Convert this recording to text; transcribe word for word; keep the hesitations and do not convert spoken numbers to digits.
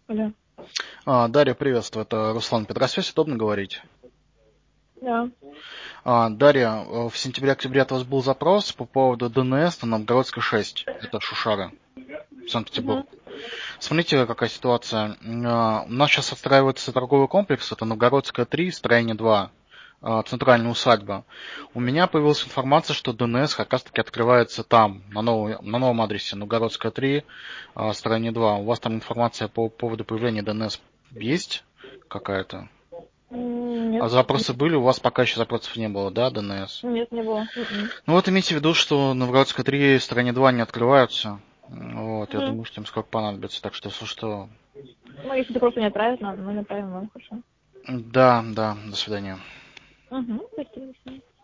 Алло. А, Дарья, приветствую. Это Руслан Петросвязь. Удобно говорить? Да. А, Дарья, э, в сентябре-октябре от вас был запрос по поводу ДНС на Новгородской шесть. Это Шушара, Мгм. Санкт-Петербург. Смотрите, какая ситуация. А, У нас сейчас отстраивается торговый комплекс. Это Новгородская три, строение два. а, Центральная усадьба. У меня появилась информация, что ДНС как раз таки открывается там, на, новой- на новом адресе Новгородская три, а, строение два. У вас там информация по поводу появления ДНС есть какая-то? М, Нет, А запросы были? У вас пока еще запросов не было, да, ДНС? нет, не было. Мгм. Ну вот имейте в виду, что Новгородская три, стороне два не открываются. Вот, я Мгм. думаю, что им сколько понадобится. Так что, если что... Ну, если ты просто не отправить надо, мы направим вам, хорошо. Да, да, до свидания. Угу, спасибо. До свидания.